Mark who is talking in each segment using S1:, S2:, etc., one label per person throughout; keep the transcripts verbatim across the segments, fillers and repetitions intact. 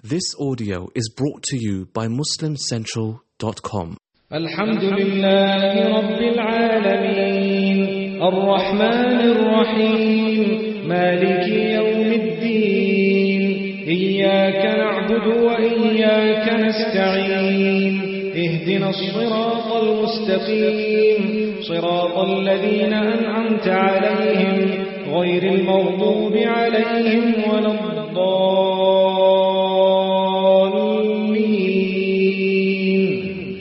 S1: This audio is brought to you by muslim central dot com.
S2: Alhamdulillahi Rabbil Alameen Ar-Rahmanir Rahim Maliki Yawmiddin Iyyaka na'budu wa iyyaka nasta'in اهدنا الصراط المستقيم صراط الذين أنعمت عليهم غير المغضوب عليهم ولا الضالين.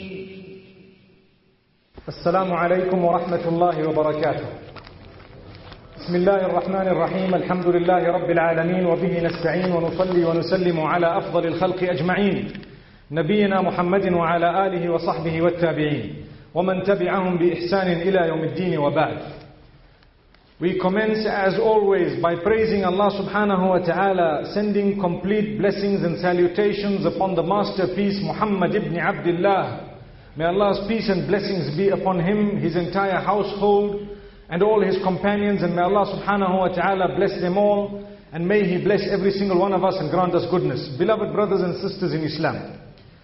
S3: السلام عليكم ورحمة الله وبركاته. بسم الله الرحمن الرحيم. الحمد لله رب العالمين وبه نستعين ونصلي ونسلم على أفضل الخلق أجمعين نبينا محمد وعلى آله وصحبه والتابعين ومن تبعهم بإحسان إلى يوم الدين وبعد. We commence as always by praising Allah subhanahu wa ta'ala, sending complete blessings and salutations upon the masterpiece Muhammad ibn Abdullah. May Allah's peace and blessings be upon him, his entire household and all his companions, and may Allah subhanahu wa ta'ala bless them all, and may He bless every single one of us and grant us goodness. Beloved brothers and sisters in Islam,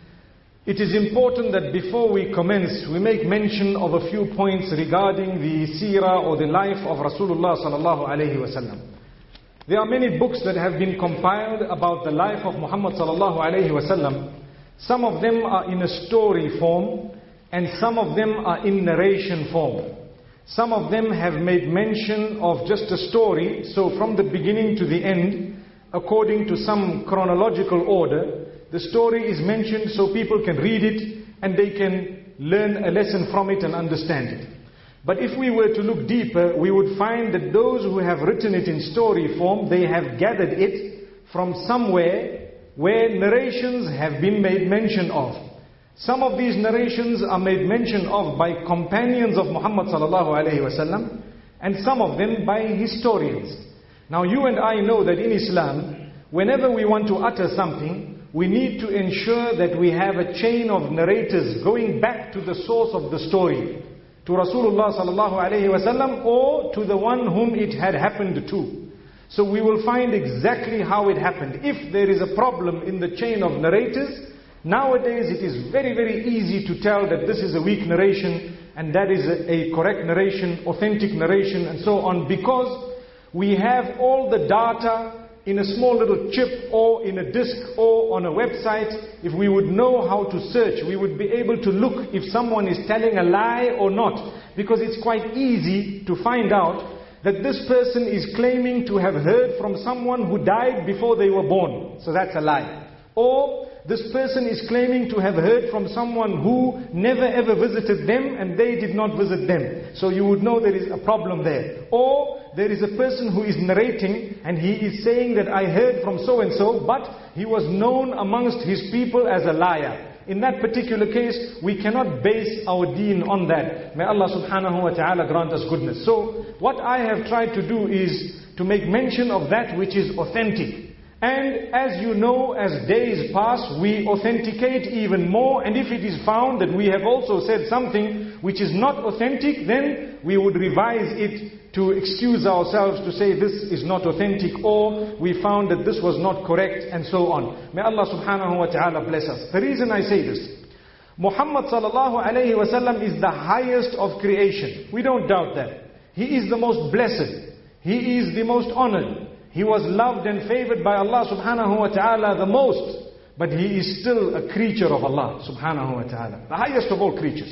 S3: it is important that before we commence, we make mention of a few points regarding the seerah or the life of Rasulullah sallallahu alayhi wasallam. There are many books that have been compiled about the life of Muhammad sallallahu alayhi wasallam. Some of them are in a story form, and some of them are in narration form. Some of them have made mention of just a story, so from the beginning to the end, according to some chronological order, the story is mentioned so people can read it and they can learn a lesson from it and understand it. But if we were to look deeper, we would find that those who have written it in story form, they have gathered it from somewhere where narrations have been made mention of. Some of these narrations are made mention of by companions of Muhammad sallallahu alaihi wasallam, and some of them by historians. Now you and I know that in Islam, whenever we want to utter something, we need to ensure that we have a chain of narrators going back to the source of the story, to Rasulullah sallallahu alaihi wasallam, or to the one whom it had happened to. So we will find exactly how it happened. If there is a problem in the chain of narrators, nowadays it is very very easy to tell that this is a weak narration and that is a, a correct narration, authentic narration, and so on, because we have all the data in a small little chip or in a disk or on a website. If we would know how to search, we would be able to look if someone is telling a lie or not, because it's quite easy to find out that this person is claiming to have heard from someone who died before they were born, so that's a lie. Or this person is claiming to have heard from someone who never ever visited them and they did not visit them, so you would know there is a problem there. Or there is a person who is narrating and he is saying that I heard from so and so, but he was known amongst his people as a liar. In that particular case, we cannot base our deen on that. May Allah subhanahu wa ta'ala grant us goodness. So what I have tried to do is to make mention of that which is authentic. And as you know, as days pass, we authenticate even more. And if it is found that we have also said something which is not authentic, then we would revise it to excuse ourselves, to say this is not authentic, or we found that this was not correct, and so on. May Allah subhanahu wa ta'ala bless us. The reason I say this, Muhammad sallallahu alayhi wa sallam is the highest of creation. We don't doubt that. He is the most blessed. He is the most honored. He was loved and favored by Allah subhanahu wa ta'ala the most. But he is still a creature of Allah subhanahu wa ta'ala, the highest of all creatures.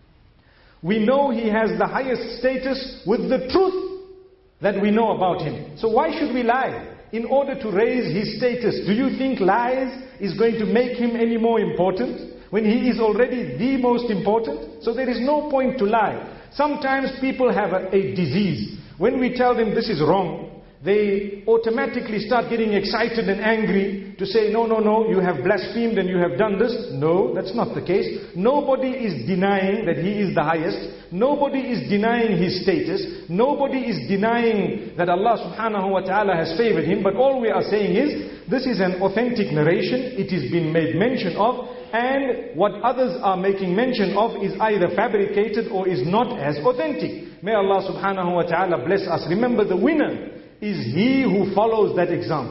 S3: We know he has the highest status with the truth that we know about him. So why should we lie in order to raise his status? Do you think lies is going to make him any more important when he is already the most important? So there is no point to lie. Sometimes people have a, a disease. When we tell them this is wrong, they automatically start getting excited and angry to say, no, no, no, you have blasphemed and you have done this. No, that's not the case. Nobody is denying that he is the highest. Nobody is denying his status. Nobody is denying that Allah subhanahu wa ta'ala has favored him. But all we are saying is, this is an authentic narration. It has been made mention of. And what others are making mention of is either fabricated or is not as authentic. May Allah subhanahu wa ta'ala bless us. Remember, the winner is he who follows that example.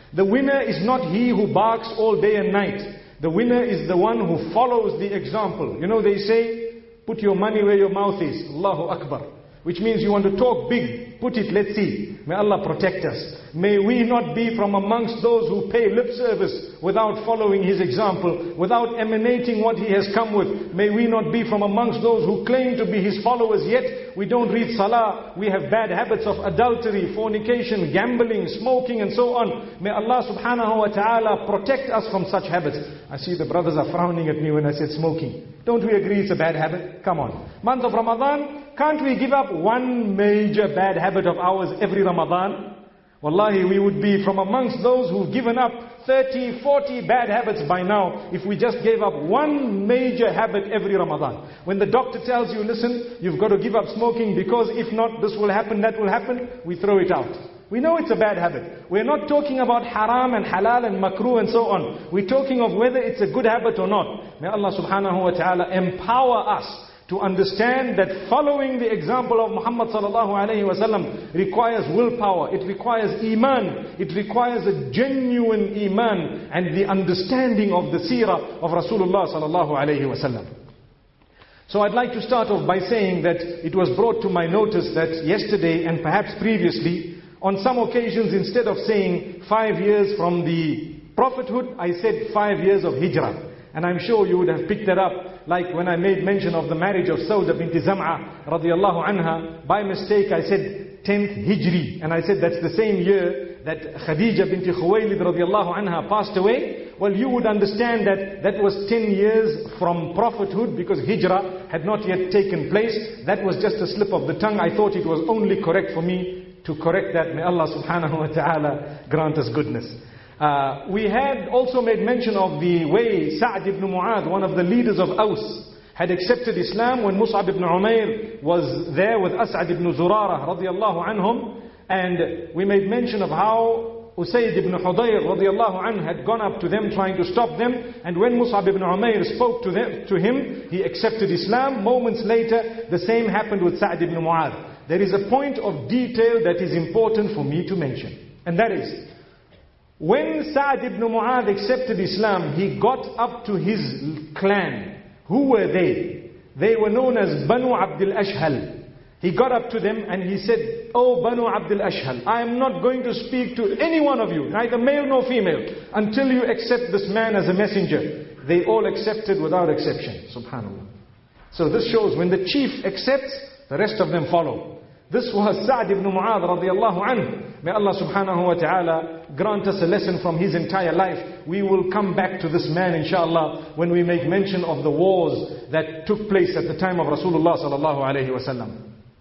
S3: The winner is not he who barks all day and night. The winner is the one who follows the example. You know, they say, put your money where your mouth is. Allahu Akbar. Which means you want to talk big, put it, let's see. May Allah protect us. May we not be from amongst those who pay lip service without following His example, without emanating what He has come with. May we not be from amongst those who claim to be His followers, yet we don't read salah. We have bad habits of adultery, fornication, gambling, smoking and so on. May Allah subhanahu wa ta'ala protect us from such habits. I see the brothers are frowning at me when I said smoking. Don't we agree it's a bad habit? Come on. Month of Ramadan, can't we give up one major bad habit of ours every Ramadan? Wallahi, we would be from amongst those who've given up thirty, forty bad habits by now if we just gave up one major habit every Ramadan. When the doctor tells you, listen, you've got to give up smoking because if not, this will happen, that will happen, we throw it out. We know it's a bad habit. We're not talking about haram and halal and makruh and so on. We're talking of whether it's a good habit or not. May Allah subhanahu wa ta'ala empower us to understand that following the example of Muhammad sallallahu alayhi wa sallam requires willpower, it requires iman, it requires a genuine iman and the understanding of the seerah of Rasulullah sallallahu alayhi wa sallam. So I'd like to start off by saying that it was brought to my notice that yesterday and perhaps previously, on some occasions instead of saying five years from the prophethood, I said five years of hijrah. And I'm sure you would have picked that up, like when I made mention of the marriage of Sauda binti Zam'a radiallahu anha. By mistake I said tenth Hijri, and I said that's the same year that Khadija binti Khuwaylid radiallahu anha passed away. Well, you would understand that that was ten years from prophethood because hijrah had not yet taken place. That was just a slip of the tongue. I thought it was only correct for me to correct that. May Allah subhanahu wa ta'ala grant us goodness. Uh, we had also made mention of the way Sa'd ibn Mu'adh, one of the leaders of Aus, had accepted Islam when Mus'ab ibn Umair was there with As'ad ibn Zurarah radiallahu anhum. And we made mention of how Usayd ibn Hudayr radiallahu anhu had gone up to them trying to stop them. And when Mus'ab ibn Umair spoke to, them, to him, he accepted Islam. Moments later, the same happened with Sa'd ibn Mu'adh. There is a point of detail that is important for me to mention. And that is, when Sa'd ibn Mu'adh accepted Islam, he got up to his clan. Who were they? They were known as Banu Abdul Ashhal. He got up to them and he said, "Oh Banu Abdul Ashhal, I am not going to speak to any one of you, neither male nor female, until you accept this man as a messenger." They all accepted without exception. Subhanallah. So this shows when the chief accepts, the rest of them follow. This was Sa'd ibn Mu'adh radiallahu anhu. May Allah subhanahu wa ta'ala grant us a lesson from his entire life. We will come back to this man inshallah when we make mention of the wars that took place at the time of Rasulullah sallallahu alayhi wa sallam.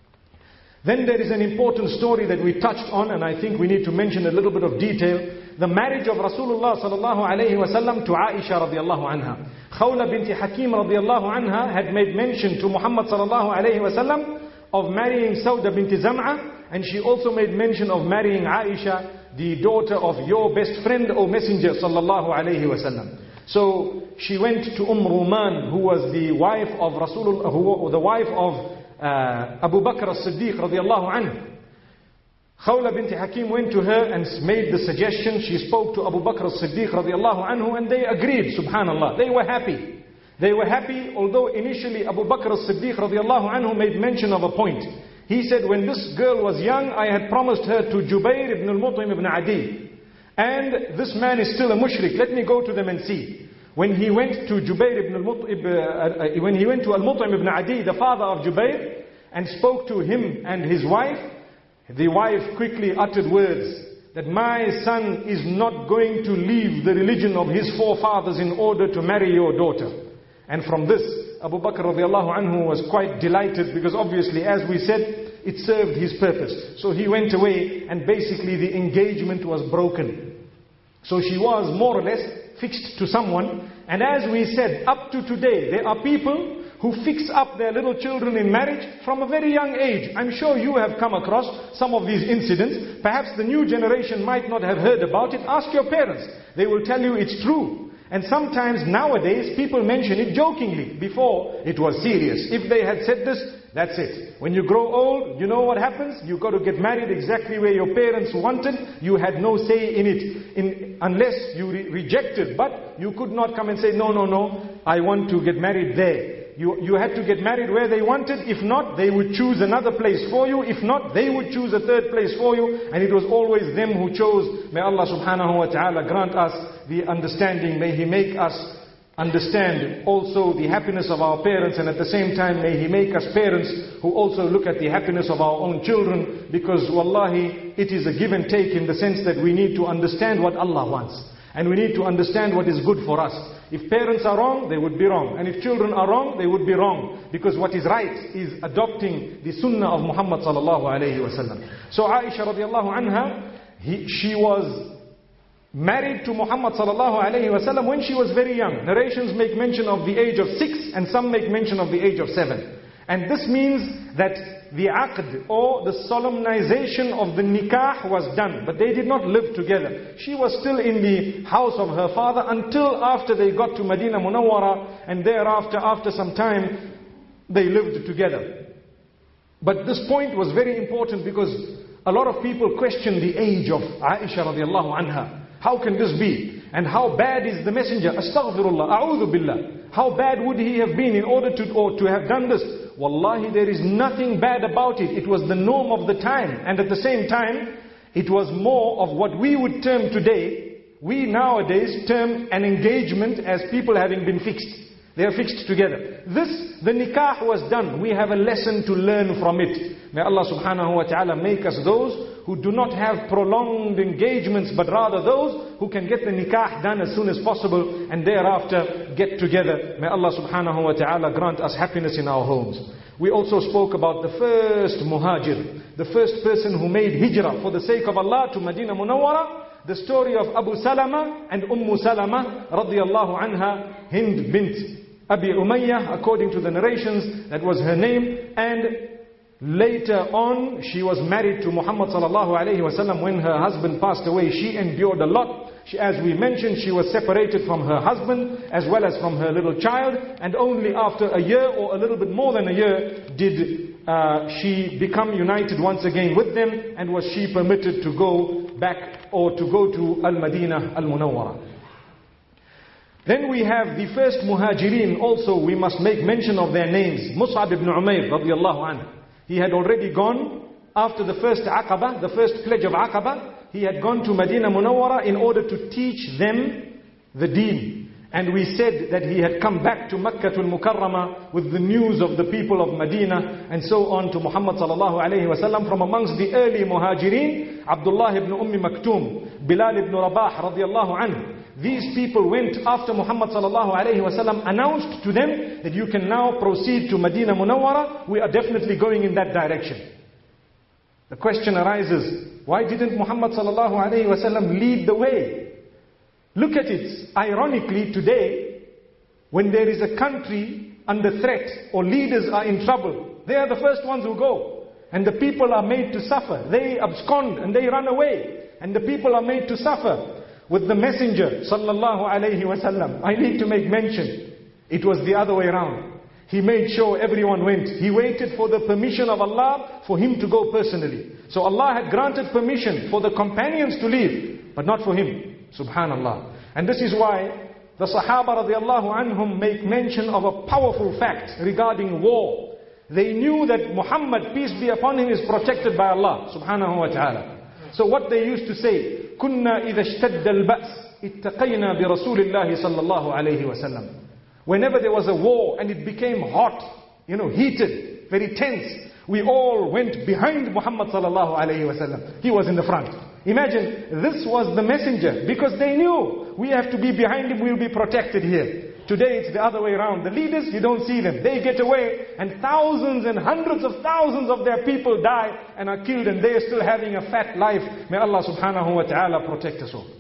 S3: Then there is an important story that we touched on, and I think we need to mention a little bit of detail. The marriage of Rasulullah sallallahu alayhi wa sallam to Aisha radiallahu anha. Khawla binti Hakim radiallahu anha had made mention to Muhammad sallallahu alayhi wa sallam of marrying Sauda binti Zam'a, and she also made mention of marrying Aisha, the daughter of your best friend, O Messenger sallallahu alayhi wa sallam. So she went to Umm Ruman, who was the wife of Rasulullah, who the wife of uh, Abu Bakr as-Siddiq radiallahu anhu. Khawla binti Hakim went to her and made the suggestion. She spoke to Abu Bakr as-Siddiq radiallahu anhu, and they agreed. Subhanallah, they were happy. They were happy, although initially Abu Bakr as-Siddiq radiallahu anhu made mention of a point. He said, when this girl was young, I had promised her to Jubair ibn al-Mut'im ibn Adi. And this man is still a mushrik. Let me go to them and see. When he went to Jubair ibn al-Mut'im, uh, uh, when he went to al-Mut'im ibn Adi, the father of Jubair, and spoke to him and his wife, the wife quickly uttered words that my son is not going to leave the religion of his forefathers in order to marry your daughter. And from this, Abu Bakr radiallahu anhu was quite delighted, because obviously, as we said, it served his purpose. So he went away and basically the engagement was broken. So she was more or less fixed to someone. And as we said, up to today, there are people who fix up their little children in marriage from a very young age. I'm sure you have come across some of these incidents. Perhaps the new generation might not have heard about it. Ask your parents. They will tell you it's true. And sometimes nowadays people mention it jokingly. Before it was serious. If they had said this, that's it. When you grow old, you know what happens? You got to get married exactly where your parents wanted. You had no say in it, in, unless you re- rejected. But you could not come and say, no, no, no, I want to get married there. You, you had to get married where they wanted. If not, they would choose another place for you. If not, they would choose a third place for you. And it was always them who chose. May Allah subhanahu wa ta'ala grant us the understanding. May He make us understand also the happiness of our parents, and at the same time may He make us parents who also look at the happiness of our own children, because wallahi it is a give and take in the sense that we need to understand what Allah wants, and we need to understand what is good for us. If parents are wrong, they would be wrong, and if children are wrong, they would be wrong, because what is right is adopting the sunnah of Muhammad sallallahu alayhi wa sallam. So Aisha radiallahu anha, he, she was married to Muhammad sallallahu alayhi wa sallam when she was very young. Narrations make mention of the age of six, and some make mention of the age of seven. And this means that the aqd, or the solemnization of the nikah, was done, but they did not live together. She was still in the house of her father until after they got to Medina Munawwara, and thereafter, after some time, they lived together. But this point was very important, because a lot of people question the age of Aisha radiallahu anha. How can this be? And how bad is the messenger? Astaghfirullah, a'udhu billah. How bad would he have been in order to, or to have done this? Wallahi, there is nothing bad about it. It was the norm of the time. And at the same time, it was more of what we would term today, we nowadays term an engagement as people having been fixed. They are fixed together. This, the nikah was done. We have a lesson to learn from it. May Allah subhanahu wa ta'ala make us those who do not have prolonged engagements, but rather those who can get the nikah done as soon as possible and thereafter get together. May Allah subhanahu wa ta'ala grant us happiness in our homes. We also spoke about the first muhajir, the first person who made hijrah for the sake of Allah to Medina Munawwara. The story of Abu Salama and Ummu Salama radiyallahu anha, Hind bint Abi Umayyah, according to the narrations, that was her name. And later on, she was married to Muhammad sallallahu alayhi wa sallam. When her husband passed away, she endured a lot. She, as we mentioned, she was separated from her husband as well as from her little child. And only after a year or a little bit more than a year did uh, she become united once again with them, and was she permitted to go back or to go to Al-Madinah Al-Munawwara. Then we have the first muhajirin. Also we must make mention of their names. Mus'ab ibn Umayr radiyallahu anhu. He had already gone after the first Aqaba, the first pledge of Aqaba. He had gone to Medina Munawwara in order to teach them the deen. And we said that he had come back to Makkah al-Mukarramah with the news of the people of Medina and so on to Muhammad sallallahu alayhi wa sallam. From amongst the early muhajirin, Abdullah ibn Umm Maktoum, Bilal ibn Rabah radiyallahu anhu. These people went after Muhammad sallallahu alayhi wa sallam, announced to them that you can now proceed to Medina Munawwara. We are definitely going in that direction. The question arises, why didn't Muhammad sallallahu alayhi wa sallam lead the way? Look at it. Ironically, today, when there is a country under threat or leaders are in trouble, they are the first ones who go. And the people are made to suffer. They abscond and they run away. And the people are made to suffer. With the messenger, sallallahu alayhi wa sallam, I need to make mention, it was the other way around. He made sure everyone went. He waited for the permission of Allah for him to go personally. So Allah had granted permission for the companions to leave, but not for him. Subhanallah. And this is why the Sahaba radiallahu anhum make mention of a powerful fact regarding war. They knew that Muhammad, peace be upon him, is protected by Allah subhanahu wa ta'ala. So what they used to say, كُنَّا إِذَا اشْتَدَّ الْبَأْسِ اتَّقَيْنَا بِرَسُولِ اللَّهِ صَلَّى اللَّهُ عَلَيْهِ وَسَلَّمَ. Whenever there was a war and it became hot, you know, heated, very tense, we all went behind Muhammad sallallahu alayhi wa sallam. He was in the front. Imagine, this was the messenger, because they knew we have to be behind him, we'll be protected here. Today it's the other way around. The leaders, you don't see them. They get away and thousands and hundreds of thousands of their people die and are killed, and they are still having a fat life. May Allah subhanahu wa ta'ala protect us all.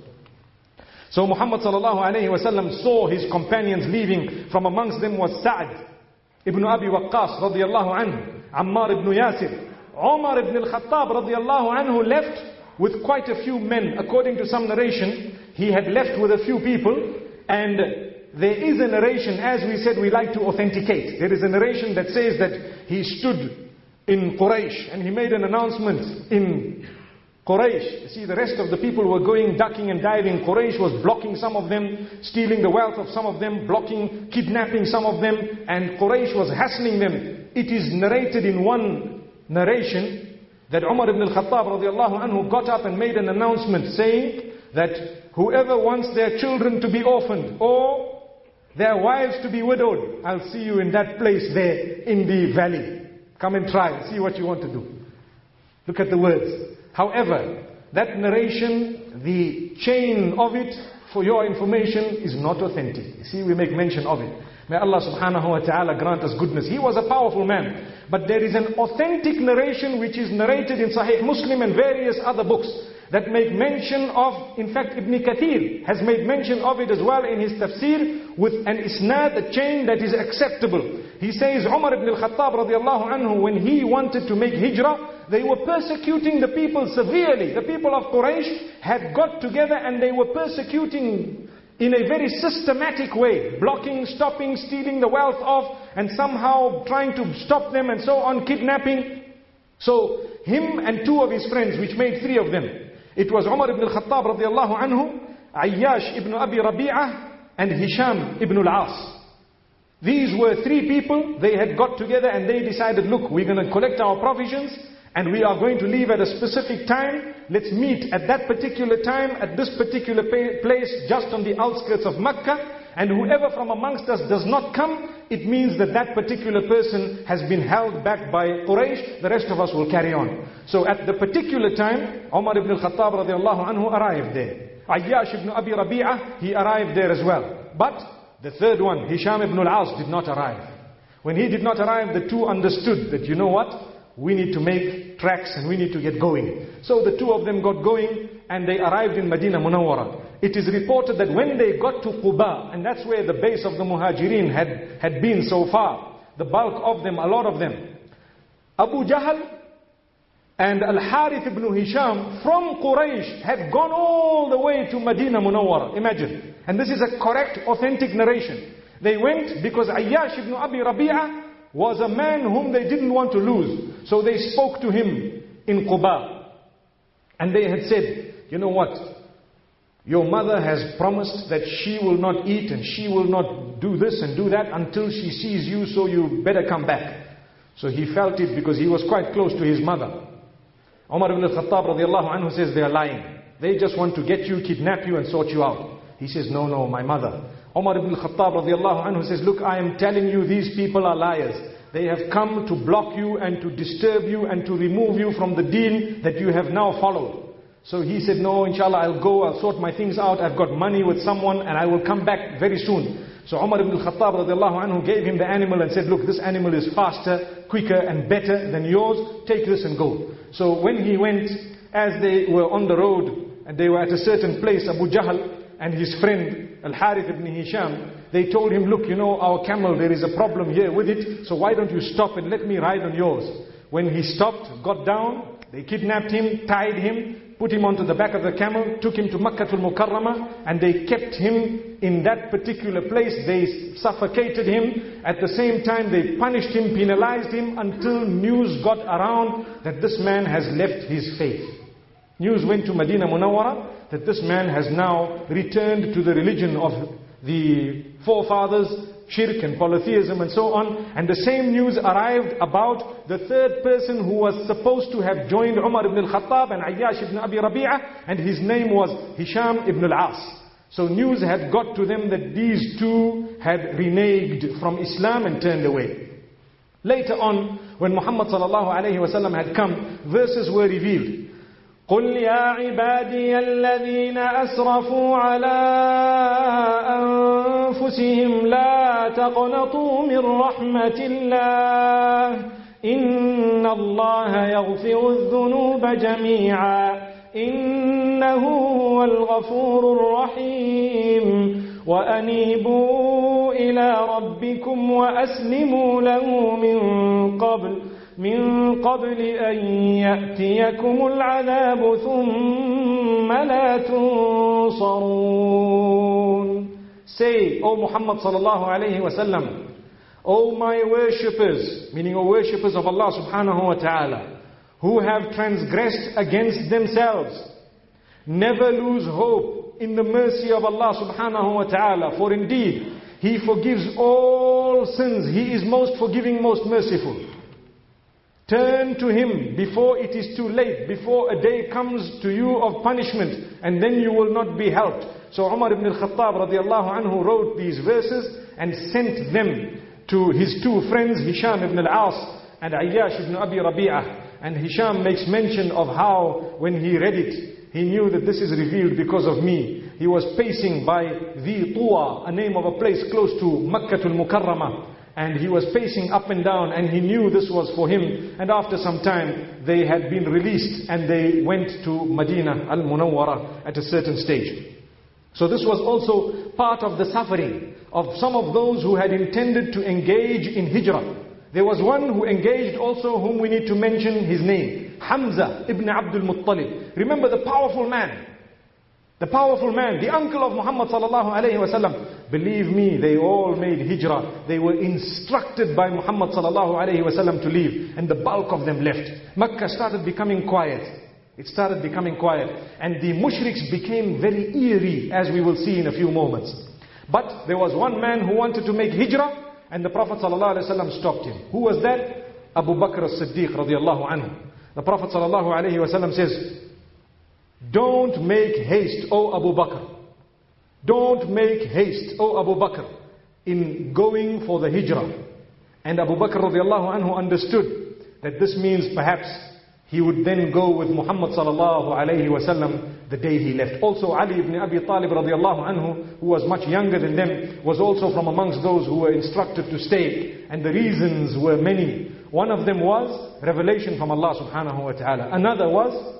S3: So Muhammad sallallahu alayhi wa sallam saw his companions leaving. From amongst them was Sa'd ibn Abi Waqqas radiyallahu anhu, Ammar ibn Yasir. Umar ibn al-Khattab radiyallahu anhu left with quite a few men. According to some narration, he had left with a few people. And there is a narration, as we said, we like to authenticate. There is a narration that says that he stood in Quraysh and he made an announcement in Quraysh. You see, the rest of the people were going ducking and diving. Quraysh was blocking some of them, stealing the wealth of some of them, blocking, kidnapping some of them, and Quraysh was hassling them. It is narrated in one narration that Umar ibn al-Khattab radiallahu anhu got up and made an announcement saying that whoever wants their children to be orphaned or their wives to be widowed, I'll see you in that place there in the valley. Come and try, see what you want to do. Look at the words. However, that narration, the chain of it, for your information, is not authentic. You see, we make mention of it. May Allah subhanahu wa ta'ala grant us goodness. He was a powerful man. But there is an authentic narration which is narrated in Sahih Muslim and various other books that make mention of, in fact Ibn Kathir has made mention of it as well in his tafsir with an isnad, a chain that is acceptable. He says Umar ibn al-Khattab radiallahu anhu, when he wanted to make hijrah, they were persecuting the people severely. The people of Quraysh had got together and they were persecuting in a very systematic way, blocking, stopping, stealing the wealth of, and somehow trying to stop them and so on, kidnapping. So him and two of his friends, which made three of them, it was Umar ibn al-Khattab radiallahu anhu, Ayyash ibn Abi Rabi'ah, and Hisham ibn al-As. These were three people. They had got together and they decided, look, we're going to collect our provisions and we are going to leave at a specific time. Let's meet at that particular time, at this particular place, just on the outskirts of Mecca. And whoever from amongst us does not come, it means that that particular person has been held back by Quraysh. The rest of us will carry on. So at the particular time, Umar ibn al-Khattab radiallahu anhu arrived there. Ayyash ibn Abi Rabi'ah, he arrived there as well. But the third one, Hisham ibn al-As, did not arrive. When he did not arrive, the two understood that, you know what? We need to make tracks and we need to get going. So the two of them got going and they arrived in Medina Munawwara. It is reported that when they got to Quba, and that's where the base of the Muhajirin had, had been so far, the bulk of them, a lot of them, Abu Jahl and Al-Harith ibn Hisham from Quraysh had gone all the way to Medina Munawwara. Imagine. And this is a correct, authentic narration. They went because Ayyash ibn Abi Rabi'ah was a man whom they didn't want to lose. So they spoke to him in Quba. And they had said, you know what? Your mother has promised that she will not eat and she will not do this and do that until she sees you, so you better come back. So he felt it because he was quite close to his mother. Umar ibn al-Khattab radiallahu anhu says they are lying. They just want to get you, kidnap you and sort you out. He says, no, no, my mother. Umar ibn al-Khattab radiallahu anhu says, look, I am telling you, these people are liars. They have come to block you and to disturb you and to remove you from the deen that you have now followed. So he said, no, inshallah, I'll go, I'll sort my things out. I've got money with someone and I will come back very soon. So Umar ibn al-Khattab radiallahu anhu gave him the animal and said, look, this animal is faster, quicker and better than yours. Take this and go. So when he went, as they were on the road and they were at a certain place, Abu Jahl and his friend Al-Harith ibn Hisham, they told him, look, you know, our camel, there is a problem here with it, so why don't you stop and let me ride on yours. When he stopped, got down, they kidnapped him, tied him, put him onto the back of the camel, took him to Makkatul Mukarramah, and they kept him in that particular place. They suffocated him. At the same time, they punished him, penalized him, until news got around that this man has left his faith. News went to Medina Munawwara that this man has now returned to the religion of the forefathers, shirk and polytheism and so on. And the same news arrived about the third person who was supposed to have joined Umar ibn al-Khattab and Ayyash ibn Abi Rabi'ah, and his name was Hisham ibn al-As. So news had got to them that these two had reneged from Islam and turned away. Later on, when Muhammad sallallahu alayhi wa sallam had come, verses were revealed. قل يا عبادي الذين أسرفوا على أنفسهم لا تقنطوا من رحمة الله إن الله يغفر الذنوب جميعا إنه هو الغفور الرحيم وأنيبوا إلى ربكم وأسلموا له من قبل من قبل أن يأتيكم العذاب ثم لا تنصرون. Say, O Muhammad sallallahu alayhi wa sallam, O my worshippers, meaning O worshippers of Allah subhanahu wa ta'ala, who have transgressed against themselves, never lose hope in the mercy of Allah subhanahu wa ta'ala, for indeed, He forgives all sins. He is most forgiving, most merciful. Turn to Him before it is too late, before a day comes to you of punishment, and then you will not be helped. So Umar ibn al-Khattab radiallahu anhu wrote these verses and sent them to his two friends, Hisham ibn al-As and Ayyash ibn Abi Rabi'ah. And Hisham makes mention of how when he read it, he knew that this is revealed because of me. He was pacing by Dhi Tuwa, a name of a place close to Makkatul Mukarramah. And he was pacing up and down, and he knew this was for him. And after some time, they had been released and they went to Medina al-Munawwara at a certain stage. So this was also part of the suffering of some of those who had intended to engage in hijrah. There was one who engaged also, whom we need to mention his name, Hamza ibn Abdul Muttalib. Remember the powerful man, the powerful man, the uncle of Muhammad sallallahu alayhi wa sallam. Believe me, they all made hijrah. They were instructed by Muhammad sallallahu alayhi wa sallam to leave, and the bulk of them left. Makkah started becoming quiet. It started becoming quiet, and the mushriks became very eerie, as we will see in a few moments. But there was one man who wanted to make hijrah, and the Prophet ﷺ stopped him. Who was that? Abu Bakr as-Siddiq radiallahu anhu. The Prophet ﷺ says, don't make haste, O Abu Bakr. Don't make haste, O Abu Bakr, in going for the hijrah. And Abu Bakr radiallahu anhu understood that this means perhaps he would then go with Muhammad sallallahu alayhi wa sallam the day he left. Also Ali ibn Abi Talib radiallahu anhu, who was much younger than them, was also from amongst those who were instructed to stay. And the reasons were many. One of them was revelation from Allah subhanahu wa ta'ala. Another was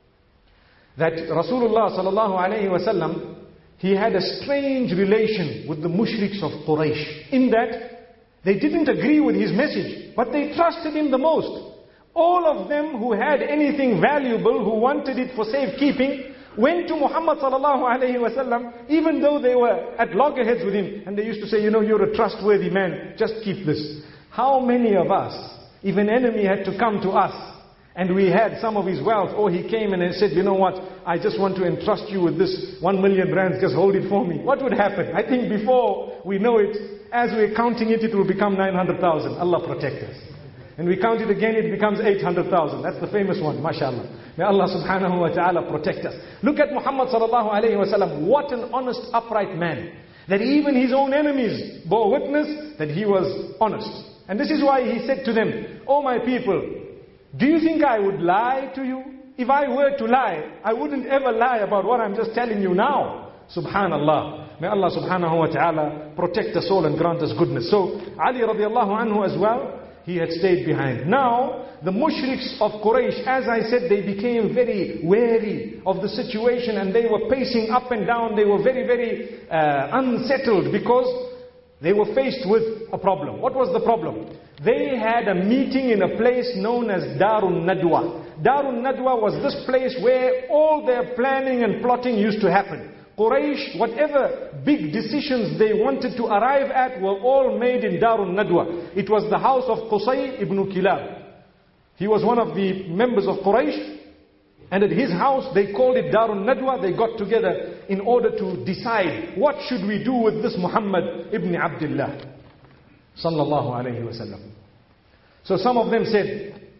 S3: that Rasulullah sallallahu alayhi wa sallam, he had a strange relation with the mushriks of Quraysh, in that they didn't agree with his message, but they trusted him the most. All of them who had anything valuable, who wanted it for safekeeping, went to Muhammad sallallahu alayhi wa sallam, even though they were at loggerheads with him. And they used to say, you know, you're a trustworthy man, just keep this. How many of us, if an enemy had to come to us, and we had some of his wealth, or he came and said, you know what, I just want to entrust you with this one million rands, just hold it for me. What would happen? I think before we know it, as we're counting it, it will become nine hundred thousand. Allah protect us. And we count it again, it becomes eight hundred thousand. That's the famous one, mashallah. May Allah subhanahu wa ta'ala protect us. Look at Muhammad sallallahu alayhi wa sallam. What an honest, upright man. That even his own enemies bore witness that he was honest. And this is why he said to them, "O my people, do you think I would lie to you? If I were to lie, I wouldn't ever lie about what I'm just telling you now." Subhanallah. May Allah subhanahu wa ta'ala protect us all and grant us goodness. So Ali radiallahu anhu as well, he had stayed behind. Now, the mushriks of Quraysh, as I said, they became very wary of the situation, and they were pacing up and down. They were very, very uh, unsettled because they were faced with a problem. What was the problem? They had a meeting in a place known as Darun Nadwa. Darun Nadwa was this place where all their planning and plotting used to happen. Quraysh, whatever big decisions they wanted to arrive at were all made in Darun Nadwa. It was the house of Qusay ibn Kilab. He was one of the members of Quraysh, and at his house they called it Darun Nadwa. They got together in order to decide, what should we do with this Muhammad ibn Abdullah sallallahu alayhi wa sallam. So some of them said,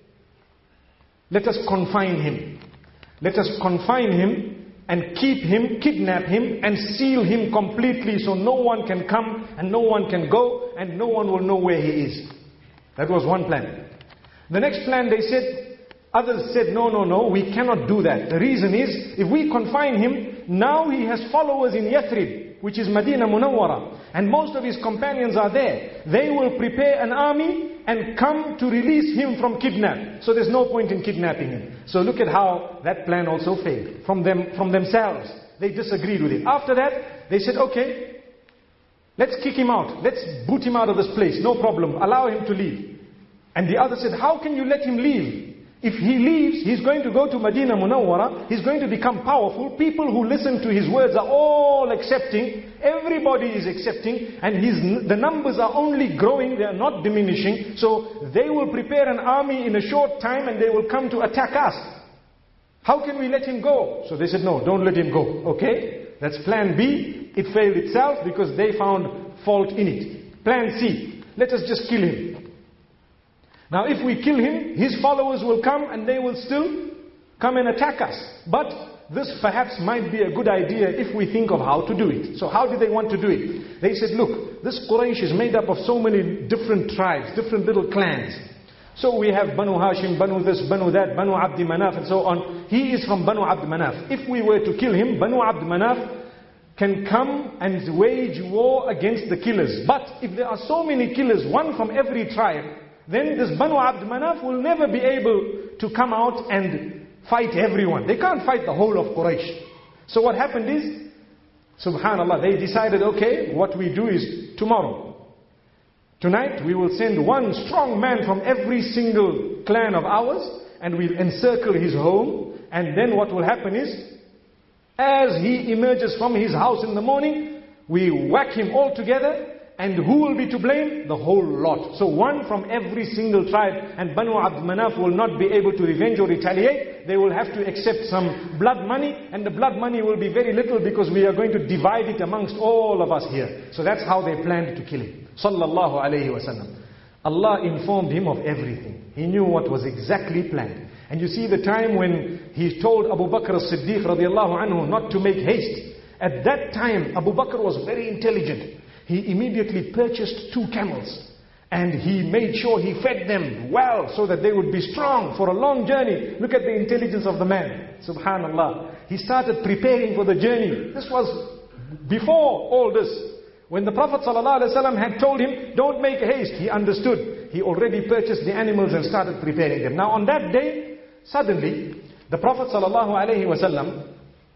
S3: let us confine him. Let us confine him and keep him, kidnap him, and seal him completely so no one can come and no one can go and no one will know where he is. That was one plan. The next plan, they said, others said, no, no, no, we cannot do that. The reason is, if we confine him, now he has followers in Yathrib, which is Medina Munawwara, and most of his companions are there. They will prepare an army and come to release him from kidnap. So there's no point in kidnapping him. So look at how that plan also failed. From them, from themselves, they disagreed with it. After that, they said, okay, let's kick him out. Let's boot him out of this place. No problem. Allow him to leave. And the other said, how can you let him leave? If he leaves, he's going to go to Medina Munawwara, he's going to become powerful. People who listen to his words are all accepting, everybody is accepting, and his, the numbers are only growing, they are not diminishing. So they will prepare an army in a short time and they will come to attack us. How can we let him go? So they said, no, don't let him go. Okay, that's plan B. It failed itself because they found fault in it. Plan C, let us just kill him. Now if we kill him, his followers will come and they will still come and attack us. But this perhaps might be a good idea if we think of how to do it. So how did they want to do it? They said, look, this Quraysh is made up of so many different tribes, different little clans. So we have Banu Hashim, Banu this, Banu that, Banu Abd Manaf and so on. He is from Banu Abd Manaf. If we were to kill him, Banu Abd Manaf can come and wage war against the killers. But if there are so many killers, one from every tribe, then this Banu Abd Manaf will never be able to come out and fight everyone. They can't fight the whole of Quraysh. So what happened is, subhanallah, they decided, okay, what we do is tomorrow. Tonight we will send one strong man from every single clan of ours and we'll encircle his home. And then what will happen is, as he emerges from his house in the morning, we whack him all together. And who will be to blame? The whole lot. So one from every single tribe, and Banu Abd Manaf will not be able to revenge or retaliate. They will have to accept some blood money, and the blood money will be very little because we are going to divide it amongst all of us here. So that's how they planned to kill him. Sallallahu alayhi wa sallam. Allah informed him of everything. He knew what was exactly planned. And you see the time when he told Abu Bakr as-Siddiq radiallahu anhu not to make haste. At that time, Abu Bakr was very intelligent. He immediately purchased two camels and he made sure he fed them well so that they would be strong for a long journey. Look at the intelligence of the man. Subhanallah. He started preparing for the journey. This was before all this. When the Prophet ﷺ had told him, don't make haste, he understood. He already purchased the animals and started preparing them. Now on that day, suddenly, the Prophet ﷺ,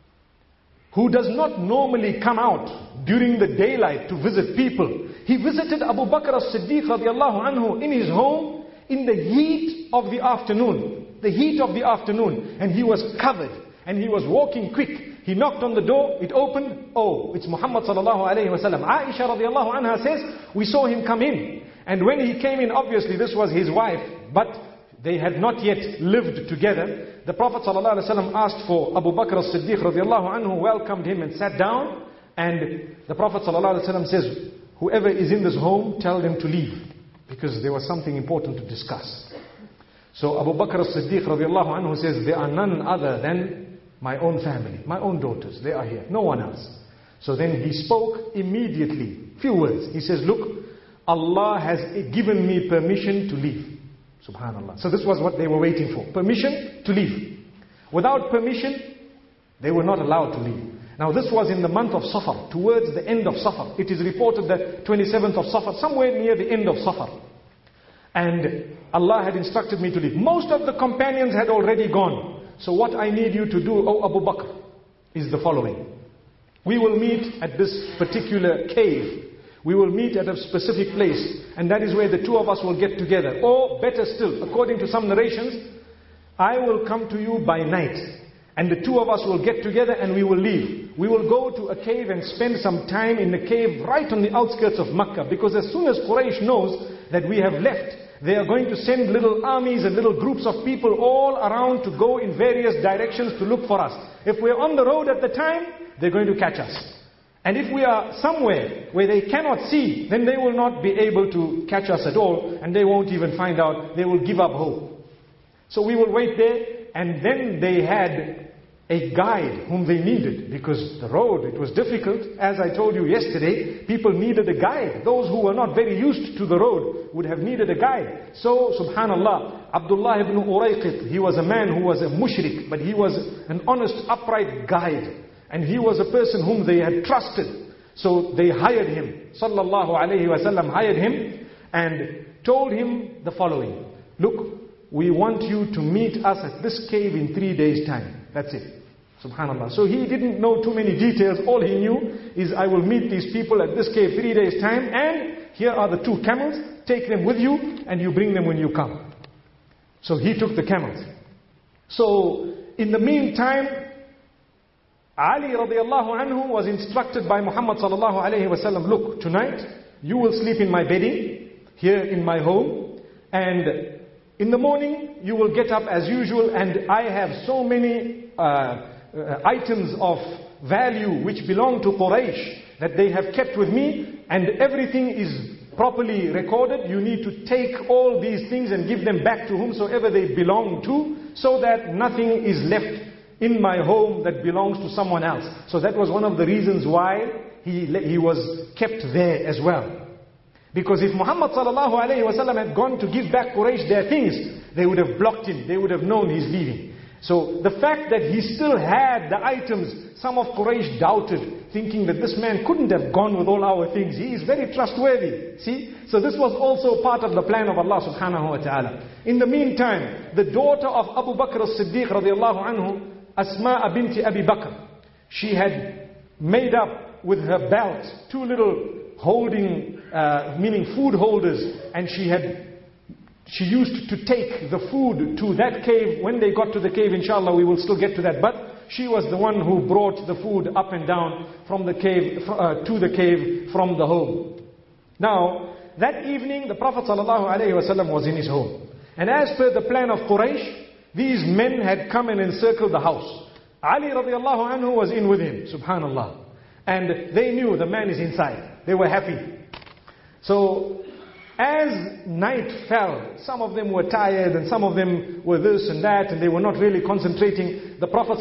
S3: who does not normally come out during the daylight to visit people, he visited Abu Bakr as-Siddiq radiallahu anhu in his home in the heat of the afternoon. The heat of the afternoon. And he was covered. And he was walking quick. He knocked on the door, it opened. Oh, it's Muhammad sallallahu alayhi wa sallam. Aisha radiallahu anha says, we saw him come in. And when he came in, obviously this was his wife. But they had not yet lived together. The Prophet ﷺ asked for Abu Bakr as-Siddiq radiallahu anhu, welcomed him and sat down. And the Prophet ﷺ says, whoever is in this home, tell them to leave. Because there was something important to discuss. So Abu Bakr as-Siddiq radiallahu anhu says, there are none other than my own family, my own daughters. They are here, no one else. So then he spoke immediately, few words. He says, look, Allah has given me permission to leave. Subhanallah. So this was what they were waiting for. Permission to leave. Without permission, they were not allowed to leave. Now this was in the month of Safar, towards the end of Safar. It is reported that twenty-seventh of Safar, somewhere near the end of Safar. And Allah had instructed me to leave. Most of the companions had already gone. So what I need you to do, O Abu Bakr, is the following. We will meet at this particular cave. We will meet at a specific place, and that is where the two of us will get together. Or better still, according to some narrations, I will come to you by night, and the two of us will get together and we will leave. We will go to a cave and spend some time in the cave right on the outskirts of Makkah, because as soon as Quraysh knows that we have left, they are going to send little armies and little groups of people all around to go in various directions to look for us. If we're on the road at the time, they're going to catch us. And if we are somewhere where they cannot see, then they will not be able to catch us at all, and they won't even find out. They will give up hope. So we will wait there, and then they had a guide whom they needed, because the road, it was difficult. As I told you yesterday, people needed a guide. Those who were not very used to the road would have needed a guide. So, subhanallah, Abdullah ibn Urayqit, he was a man who was a mushrik, but he was an honest, upright guide. And he was a person whom they had trusted. So they hired him. Sallallahu alayhi wa sallam hired him and told him the following. Look, we want you to meet us at this cave in three days' time. That's it. Subhanallah. So he didn't know too many details. All he knew is, I will meet these people at this cave three days' time, and here are the two camels. Take them with you and you bring them when you come. So he took the camels. So in the meantime, Ali radiallahu anhu was instructed by Muhammad sallallahu alayhi wa sallam, look, tonight you will sleep in my bedding, here in my home, and in the morning you will get up as usual, and I have so many uh, uh, items of value which belong to Quraysh that they have kept with me, and everything is properly recorded. You need to take all these things and give them back to whomsoever they belong to, so that nothing is left in my home that belongs to someone else. So that was one of the reasons why he, he was kept there as well. Because if Muhammad sallallahu alayhi wa sallam had gone to give back Quraysh their things, they would have blocked him, they would have known he's leaving. So the fact that he still had the items, some of Quraysh doubted, thinking that this man couldn't have gone with all our things. He is very trustworthy. See? So this was also part of the plan of Allah subhanahu wa ta'ala. In the meantime, the daughter of Abu Bakr as-Siddiq radiallahu anhu, Asma binti Abi Bakr, she had made up with her belt two little holding, uh, meaning food holders, and she had She used to take the food to that cave. When they got to the cave, inshallah, we will still get to that. But she was the one who brought the food up and down from the cave, uh, to the cave from the home. Now, that evening, the Prophet ﷺ was in his home. And as per the plan of Quraysh, these men had come and encircled the house. Ali radiallahu anhu was in with him, subhanallah. And they knew the man is inside. They were happy. So, as night fell, some of them were tired and some of them were this and that, and they were not really concentrating. The Prophet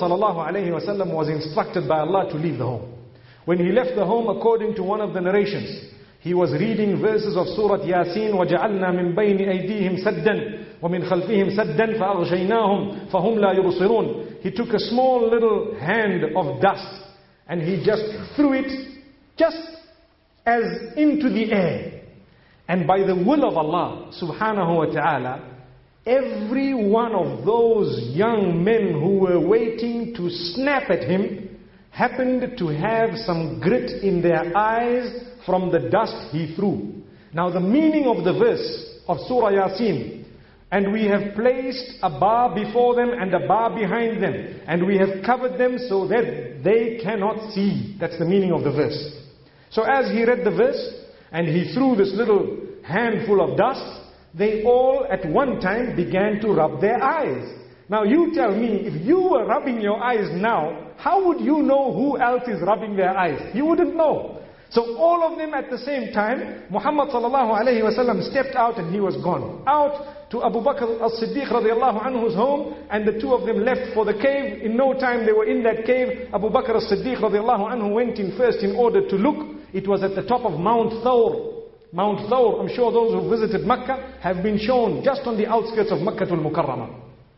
S3: ﷺ was instructed by Allah to leave the home. When he left the home, according to one of the narrations, he was reading verses of Surah Yasin, وَجَعَلْنَا مِن بَيْنِ أَيْدِيهِمْ سَدًّا وَمِنْ خَلْفِهِمْ سَدًّا فَأَغْشَيْنَاهُمْ فَهُمْ لَا يُبْصِرُونَ. He took a small little hand of dust and he just threw it just as into the air. And by the will of Allah subhanahu wa ta'ala, every one of those young men who were waiting to snap at him happened to have some grit in their eyes from the dust he threw. Now the meaning of the verse of Surah Yasin, and we have placed a bar before them and a bar behind them, and we have covered them so that they cannot see. That's the meaning of the verse. So as he read the verse, and he threw this little handful of dust, they all at one time began to rub their eyes. Now you tell me, if you were rubbing your eyes now, how would you know who else is rubbing their eyes? You wouldn't know. So all of them at the same time, Muhammad sallallahu alayhi wa sallam stepped out and he was gone. Out to Abu Bakr as-Siddiq radiallahu anhu's home, and the two of them left for the cave. In no time they were in that cave. Abu Bakr as-Siddiq radiallahu anhu went in first in order to look. It was at the top of Mount Thawr. Mount Thawr, I'm sure those who visited Makkah have been shown just on the outskirts of Makkah al-Mukarramah.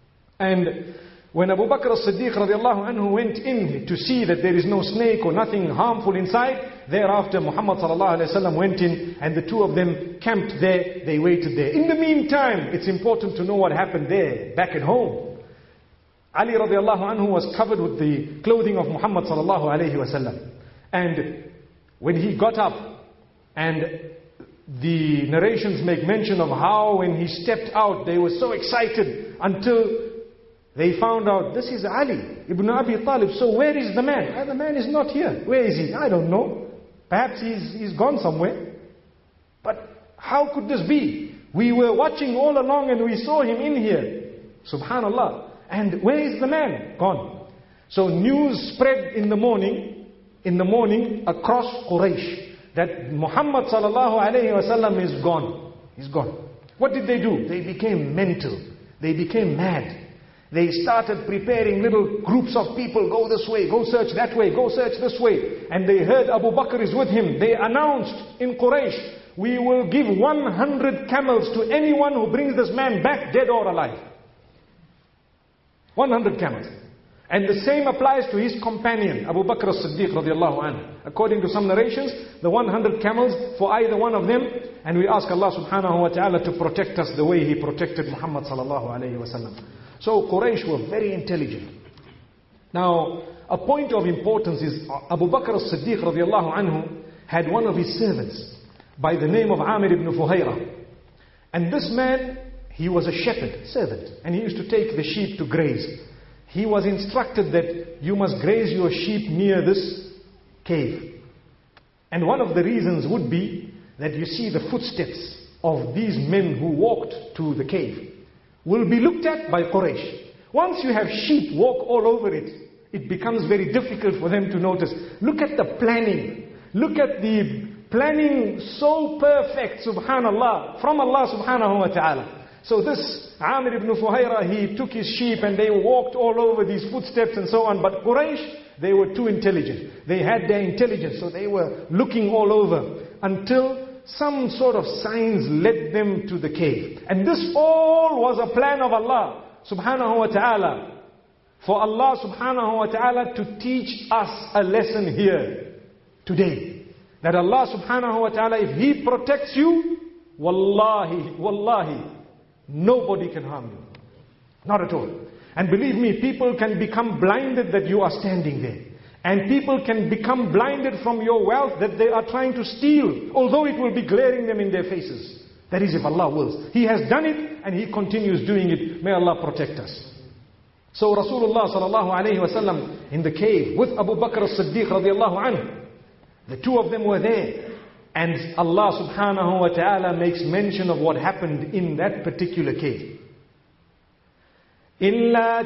S3: And when Abu Bakr as-Siddiq radiallahu anhu went in to see that there is no snake or nothing harmful inside, thereafter Muhammad sallallahu alayhi wa sallam went in and the two of them camped there, they waited there. In the meantime, it's important to know what happened there, back at home. Ali radiallahu anhu was covered with the clothing of Muhammad sallallahu alayhi wa sallam. And when he got up, and the narrations make mention of how when he stepped out, they were so excited until they found out, this is Ali ibn Abi Talib. So where is the man? Ah, the man is not here. Where is he? I don't know. Perhaps he's, he's gone somewhere. But how could this be? We were watching all along and we saw him in here. Subhanallah. And where is the man? Gone. So news spread in the morning, in the morning across Quraysh, that Muhammad sallallahu alayhi wa sallam is gone. He's gone. What did they do? They became mental. They became mad. They started preparing little groups of people, go this way, go search that way, go search this way. And they heard Abu Bakr is with him. They announced in Quraysh, we will give one hundred camels to anyone who brings this man back dead or alive. one hundred camels. And the same applies to his companion, Abu Bakr as-Siddiq radiallahu anhu. According to some narrations, the one hundred camels for either one of them. And we ask Allah subhanahu wa ta'ala to protect us the way He protected Muhammad sallallahu alayhi wa sallam. So Quraysh were very intelligent. Now, a point of importance is Abu Bakr as-Siddiq radiallahu anhu had one of his servants by the name of Amir ibn Fuhayra. And this man, he was a shepherd, servant, and he used to take the sheep to graze. He was instructed that you must graze your sheep near this cave. And one of the reasons would be that you see the footsteps of these men who walked to the cave will be looked at by Quraysh. Once you have sheep walk all over it, it becomes very difficult for them to notice. Look at the planning. Look at the planning, so perfect, subhanallah, from Allah subhanahu wa ta'ala. So this Amir ibn Fuhayra, he took his sheep and they walked all over these footsteps and so on. But Quraysh, they were too intelligent. They had their intelligence, so they were looking all over until some sort of signs led them to the cave. And this all was a plan of Allah subhanahu wa ta'ala. For Allah subhanahu wa ta'ala to teach us a lesson here today. That Allah subhanahu wa ta'ala, if He protects you, wallahi, wallahi, nobody can harm you. Not at all. And believe me, people can become blinded that you are standing there. And people can become blinded from your wealth that they are trying to steal, although it will be glaring them in their faces. That is if Allah wills. He has done it and He continues doing it. May Allah protect us. So Rasulullah sallallahu alayhi wa sallam in the cave with Abu Bakr as-Siddiq radiallahu anhu. The two of them were there. And Allah subhanahu wa ta'ala makes mention of what happened in that particular cave. إِلَّا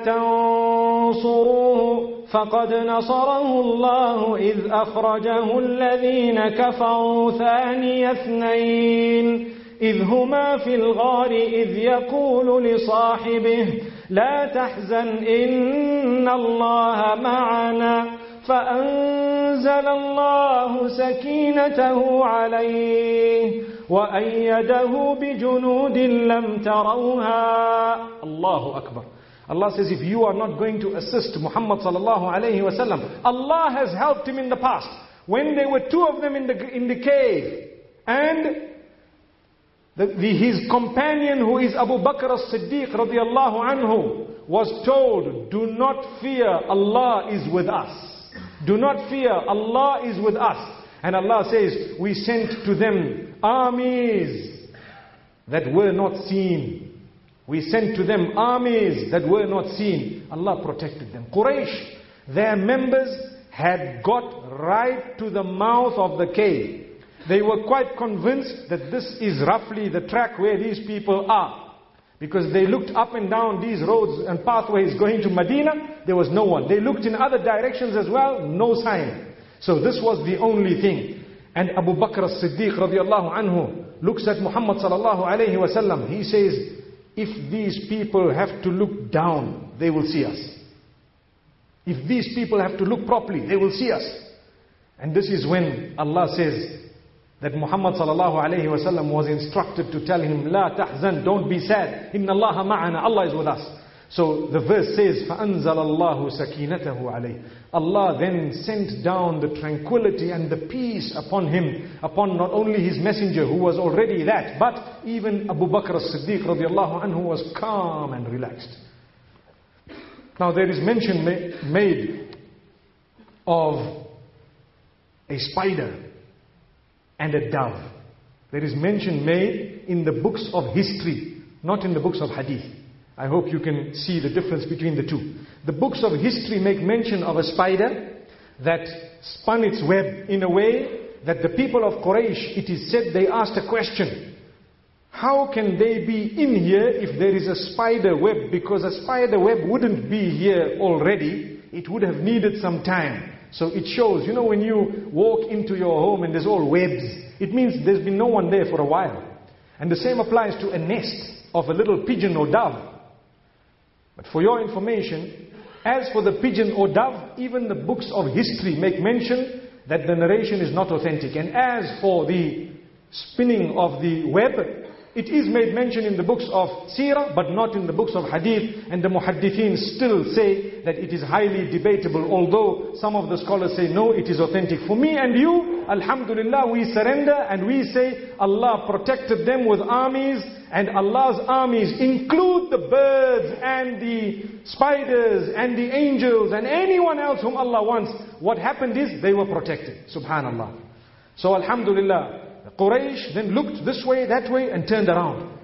S3: تَنصُرُوهُ فَقَدْ نَصَرَهُ اللَّهُ إِذْ أَخْرَجَهُ الَّذِينَ كَفَرُوا ثَانِيَ اثْنَيْنِ إِذْ هُمَا فِي الْغَارِ إِذْ يَقُولُ لِصَاحِبِهِ لَا تَحْزَنْ إِنَّ اللَّهَ مَعَنَا فأنزل الله سكينته عليه وأيده بجنود لم تروها. Allahu Akbar. Allah says, if you are not going to assist Muhammad sallallahu alayhi wa sallam, Allah has helped him in the past. When there were two of them in the in the cave, and the, the, his companion who is Abu Bakr as-Siddiq radiallahu anhu was told, do not fear, Allah is with us. Do not fear, Allah is with us. And Allah says, we sent to them armies that were not seen. We sent to them armies that were not seen. Allah protected them. Quraysh, their members had got right to the mouth of the cave. They were quite convinced that this is roughly the track where these people are. Because they looked up and down these roads and pathways going to Medina, there was no one. They looked in other directions as well, no sign. So this was the only thing. And Abu Bakr as-Siddiq radiallahu anhu looks at Muhammad sallallahu alayhi wa sallam. He says, if these people have to look down, they will see us. If these people have to look properly, they will see us. And this is when Allah says, that Muhammad sallallahu alayhi wa sallam was instructed to tell him, La tahzan, don't be sad. Inna Allaha ma'ana, Allah is with us. So the verse says, فَأَنزَلَ اللَّهُ سَكِينَتَهُ عَلَيْهِ. Allah then sent down the tranquility and the peace upon him, upon not only his messenger who was already that, but even Abu Bakr as-Siddiq radiallahu anhu was calm and relaxed. Now there is mention ma- made of a spider and a dove. There is mention made in the books of history, not in the books of hadith. I hope you can see the difference between the two. The books of history make mention of a spider that spun its web in a way that the people of Quraysh, it is said, they asked a question. How can they be in here if there is a spider web? Because a spider web wouldn't be here already. It would have needed some time. So it shows, you know, when you walk into your home and there's all webs, it means there's been no one there for a while. And the same applies to a nest of a little pigeon or dove. But for your information, as for the pigeon or dove, even the books of history make mention that the narration is not authentic. And as for the spinning of the web, it is made mention in the books of seerah, but not in the books of hadith. And the muhaddithin still say that it is highly debatable, although some of the scholars say, no, it is authentic. For me and you, alhamdulillah, we surrender and we say, Allah protected them with armies, and Allah's armies include the birds and the spiders and the angels and anyone else whom Allah wants. What happened is, they were protected. Subhanallah. So alhamdulillah, Quraysh then looked this way, that way, and turned around.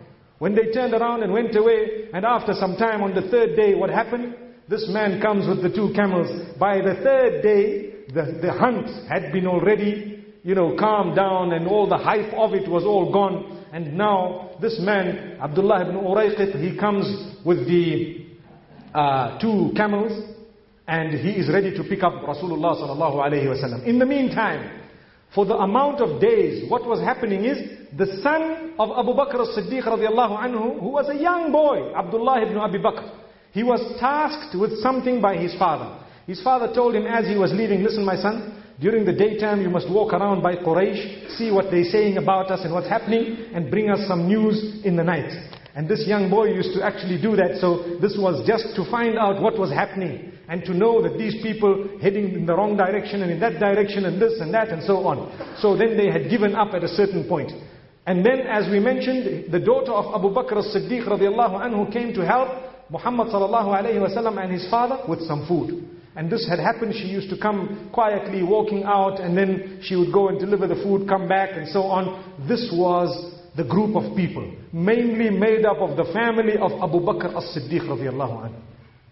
S3: When they turned around and went away, and after some time on the third day, what happened? This man comes with the two camels. By the third day, the, the hunt had been already, you know, calmed down, and all the hype of it was all gone. And now, this man, Abdullah ibn Urayqit, he comes with the uh, two camels, and he is ready to pick up Rasulullah sallallahu alayhi wa sallam. In the meantime, for the amount of days, what was happening is, the son of Abu Bakr as-Siddiq radiallahu anhu, who was a young boy, Abdullah ibn Abi Bakr, he was tasked with something by his father. His father told him as he was leaving, listen my son, during the daytime you must walk around by Quraysh, see what they're saying about us and what's happening, and bring us some news in the night. And this young boy used to actually do that, so this was just to find out what was happening, and to know that these people heading in the wrong direction and in that direction and this and that and so on. So then they had given up at a certain point. And then, as we mentioned, the daughter of Abu Bakr as-Siddiq radiallahu anhu came to help Muhammad sallallahu alayhi wa sallam and his father with some food. And this had happened, she used to come quietly walking out, and then she would go and deliver the food, come back and so on. This was the group of people, mainly made up of the family of Abu Bakr as-Siddiq radiallahu anhu.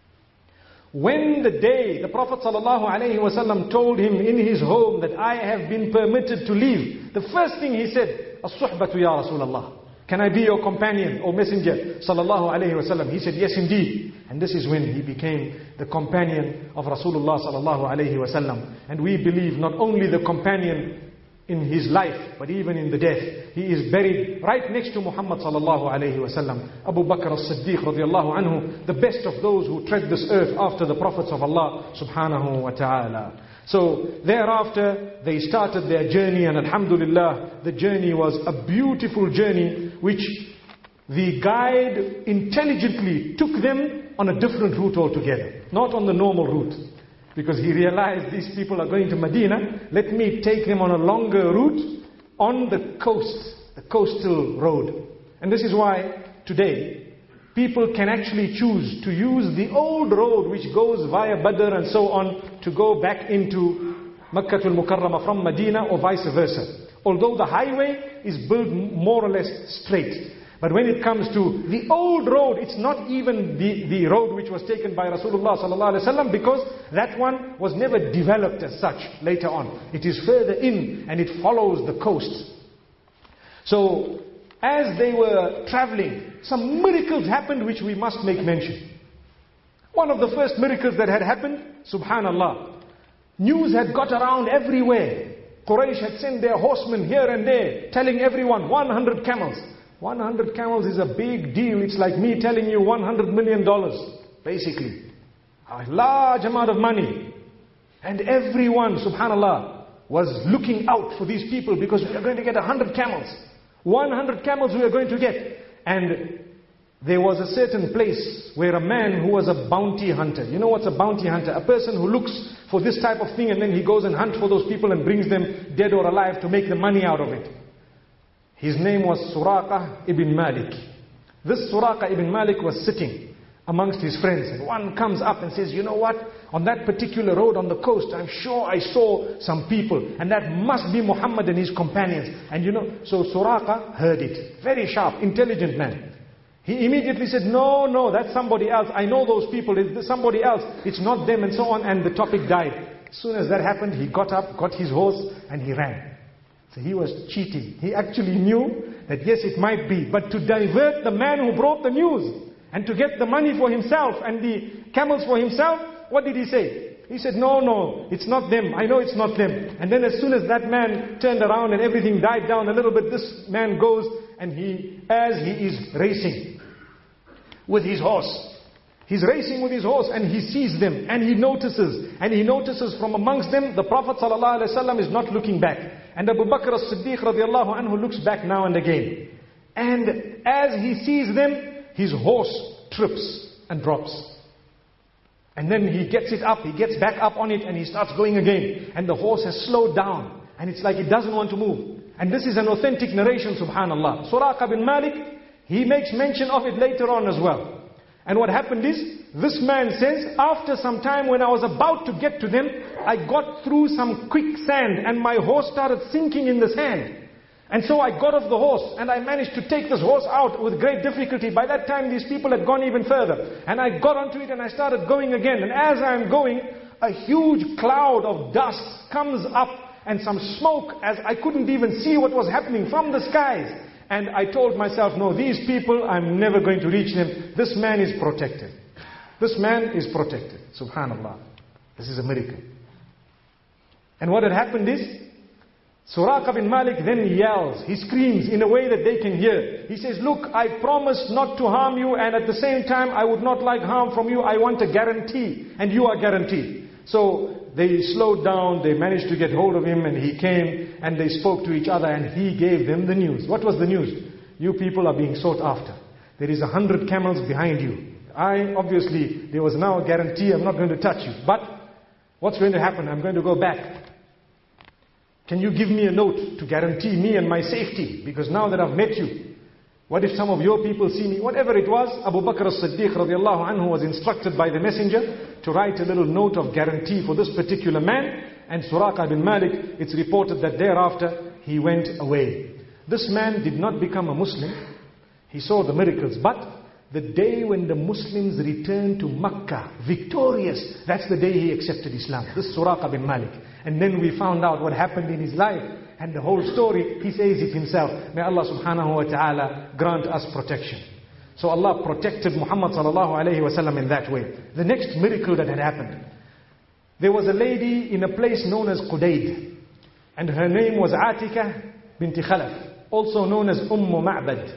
S3: When the day the Prophet ﷺ told him in his home that I have been permitted to leave, the first thing he said, As-suhbatu ya Rasulallah. Can I be your companion, O Messenger sallallahu alayhi wa sallam? He said, yes indeed. And this is when he became the companion of Rasulullah sallallahu alayhi wa sallam. And we believe not only the companion in his life, but even in the death. He is buried right next to Muhammad sallallahu alayhi wa sallam. Abu Bakr as-Siddiq radiallahu anhu, the best of those who tread this earth after the prophets of Allah subhanahu wa ta'ala. So thereafter they started their journey, and alhamdulillah, the journey was a beautiful journey which the guide intelligently took them on a different route altogether, not on the normal route. Because he realized these people are going to Medina, let me take them on a longer route on the coast, the coastal road. And this is why today people can actually choose to use the old road which goes via Badr and so on to go back into Makkah al-Mukarramah from Medina, or vice versa. Although the highway is built more or less straight. But when it comes to the old road, it's not even the, the road which was taken by Rasulullah sallallahu alaihi wasallam, because that one was never developed as such later on. It is further in and it follows the coast. So, as they were traveling, some miracles happened which we must make mention. One of the first miracles that had happened, subhanallah, news had got around everywhere. Quraysh had sent their horsemen here and there, telling everyone, one hundred camels. one hundred camels is a big deal. It's like me telling you one hundred million dollars, basically. A large amount of money. And everyone, subhanallah, was looking out for these people, because we are going to get one hundred camels. one hundred camels we are going to get. And there was a certain place where a man who was a bounty hunter. You know what's a bounty hunter? A person who looks for this type of thing, and then he goes and hunts for those people and brings them dead or alive to make the money out of it. His name was Suraqah ibn Malik. This Suraqah ibn Malik was sitting amongst his friends, and one comes up and says, you know what, on that particular road on the coast, I'm sure I saw some people, and that must be Muhammad and his companions. And you know, so Suraqah heard it. Very sharp, intelligent man. He immediately said, no, no, that's somebody else. I know those people, it's somebody else. It's not them, and so on, and the topic died. As soon as that happened, he got up, got his horse, and he ran. So he was cheating. He actually knew that yes, it might be. But to divert the man who brought the news, and to get the money for himself and the camels for himself, what did he say? He said, no, no, it's not them. I know it's not them. And then as soon as that man turned around and everything died down a little bit, this man goes and he, as he is racing with his horse, he's racing with his horse and he sees them and he notices, and he notices from amongst them, the Prophet ﷺ is not looking back. And Abu Bakr as-Siddiq radiallahu anhu looks back now and again. And as he sees them, his horse trips and drops. And then he gets it up, he gets back up on it, and he starts going again. And the horse has slowed down, and it's like it doesn't want to move. And this is an authentic narration, subhanallah. Suraqah bin Malik, he makes mention of it later on as well. And what happened is, this man says, after some time when I was about to get to them, I got through some quicksand and my horse started sinking in the sand. And so I got off the horse and I managed to take this horse out with great difficulty. By that time these people had gone even further. And I got onto it and I started going again. And as I'm going, a huge cloud of dust comes up and some smoke, as I couldn't even see what was happening from the skies. And I told myself, no, these people, I'm never going to reach them. This man is protected. This man is protected. Subhanallah. This is a miracle. And what had happened is, Suraqa bin Malik then yells, he screams in a way that they can hear. He says, look, I promised not to harm you, and at the same time I would not like harm from you. I want a guarantee, and you are guaranteed. So they slowed down, they managed to get hold of him, and he came and they spoke to each other and he gave them the news. What was the news? You people are being sought after. There is a hundred camels behind you. I, obviously, there was now a guarantee, I'm not going to touch you. But what's going to happen? I'm going to go back. Can you give me a note to guarantee me and my safety? Because now that I've met you, what if some of your people see me? Whatever it was, Abu Bakr as-Siddiq radiallahu anhu was instructed by the messenger to write a little note of guarantee for this particular man. And Suraqa bin Malik, it's reported that thereafter he went away. This man did not become a Muslim. He saw the miracles. But the day when the Muslims returned to Makkah victorious, that's the day he accepted Islam. This Suraqa bin Malik. And then we found out what happened in his life. And the whole story, he says it himself. May Allah subhanahu wa ta'ala grant us protection. So Allah protected Muhammad sallallahu alayhi wa sallam in that way. The next miracle that had happened. There was a lady in a place known as Qudayd. And her name was Atika binti Khalaf. Also known as Umm Ma'bad.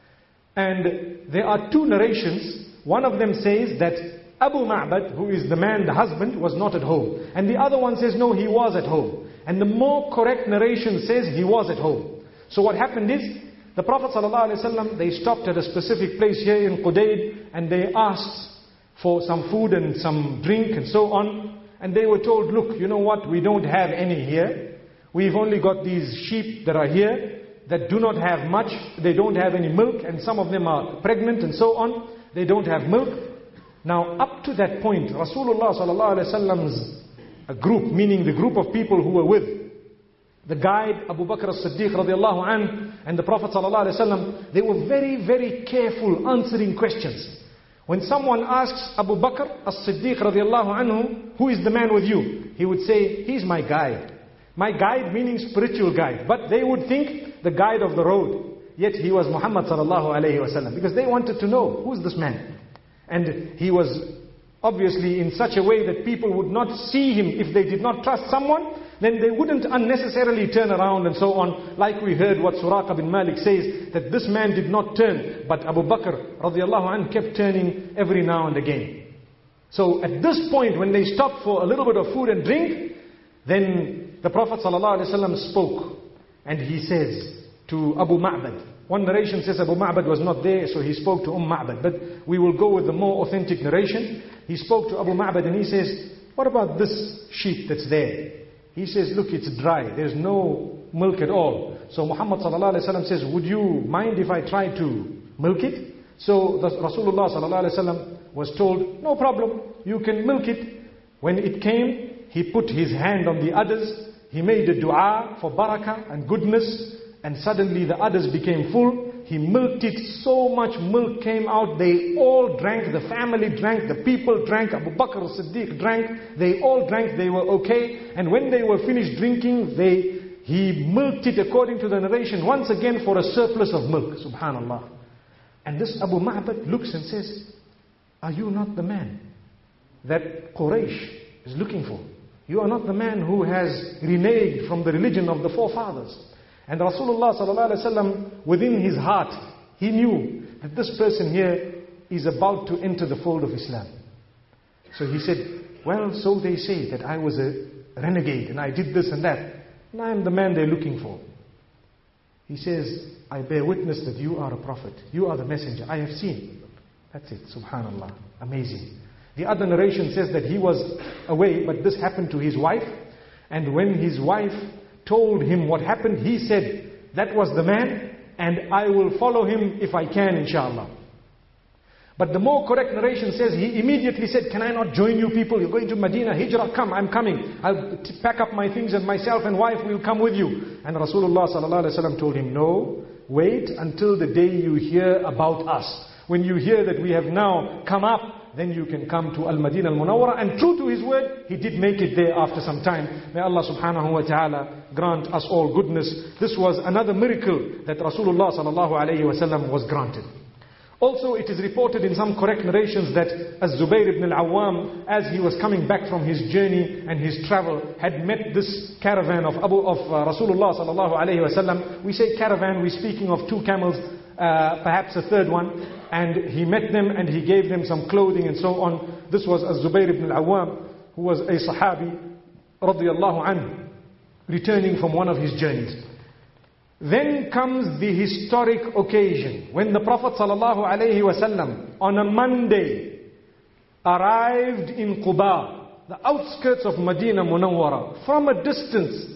S3: And there are two narrations. One of them says that Abu Ma'bad, who is the man, the husband, was not at home. And the other one says, no, he was at home. And the more correct narration says he was at home. So what happened is, the Prophet ﷺ, they stopped at a specific place here in Qudayd, and they asked for some food and some drink and so on. And they were told, look, you know what, we don't have any here. We've only got these sheep that are here, that do not have much. They don't have any milk, and some of them are pregnant and so on. They don't have milk. Now, up to that point, Rasulullah sallallahu alaihi wasallam's a group, meaning the group of people who were with the guide, Abu Bakr as-Siddiq radiallahu anh, and the Prophet sallallahu alaihi wasallam, they were very, very careful answering questions. When someone asks Abu Bakr as-Siddiq radiallahu anhu, who is the man with you? He would say, he's my guide. My guide meaning spiritual guide. But they would think the guide of the road. Yet he was Muhammad sallallahu alayhi wasallam. Because they wanted to know, who's this man? And he was obviously in such a way that people would not see him. If they did not trust someone, then they wouldn't unnecessarily turn around and so on. Like we heard what Suraqa bin Malik says, that this man did not turn, but Abu Bakr radiallahu anhu kept turning every now and again. So at this point, when they stopped for a little bit of food and drink, then the Prophet ﷺ spoke, and he says to Abu Ma'bad. One narration says Abu Ma'bad was not there, so he spoke to Umm Ma'bad. But we will go with the more authentic narration. He spoke to Abu Ma'bad and he says, what about this sheep that's there? He says, look, it's dry. There's no milk at all. So Muhammad ﷺ says, would you mind if I try to milk it? So the Rasulullah ﷺ was told, no problem, you can milk it. When it came, he put his hand on the udders. He made a dua for barakah and goodness. And suddenly the udders became full. He milked it. So much milk came out. They all drank. The family drank. The people drank. Abu Bakr as-Siddiq drank. They all drank. They were okay. And when they were finished drinking, they he milked it according to the narration once again for a surplus of milk. Subhanallah. And this Abu Ma'bad looks and says, are you not the man that Quraysh is looking for? You are not the man who has reneged from the religion of the forefathers. And Rasulullah sallallahu alaihi wasallam, within his heart, he knew that this person here is about to enter the fold of Islam. So he said, well, so they say that I was a renegade and I did this and that. And I am the man they're looking for. He says, I bear witness that you are a prophet. You are the messenger. I have seen. That's it. Subhanallah. Amazing. The other narration says that he was away, but this happened to his wife. And when his wife told him what happened, he said, that was the man, and I will follow him if I can, inshallah. But the more correct narration says, he immediately said, can I not join you people? You're going to Medina, Hijrah, come, I'm coming. I'll t- pack up my things and myself and wife will come with you. And Rasulullah sallallahu alaihi wasallam told him, no, wait until the day you hear about us. When you hear that we have now come up, then you can come to Al-Madinah Al-Munawwara. And true to his word, he did make it there after some time. May Allah subhanahu wa ta'ala grant us all goodness. This was another miracle that Rasulullah sallallahu alayhi wa sallam was granted. Also, it is reported in some correct narrations that Az-Zubayr ibn al-Awwam, as he was coming back from his journey and his travel, had met this caravan of Abu of uh, Rasulullah sallallahu alayhi wa sallam. We say caravan, we're speaking of two camels, uh, perhaps a third one. And he met them and he gave them some clothing and so on. This was Az-Zubayr ibn al-Awwam, who was a Sahabi, radiyallahu anhu, returning from one of his journeys. Then comes the historic occasion when the Prophet sallallahu alaihi wasallam on a Monday arrived in Quba, the outskirts of Medina Munawwara, from a distance.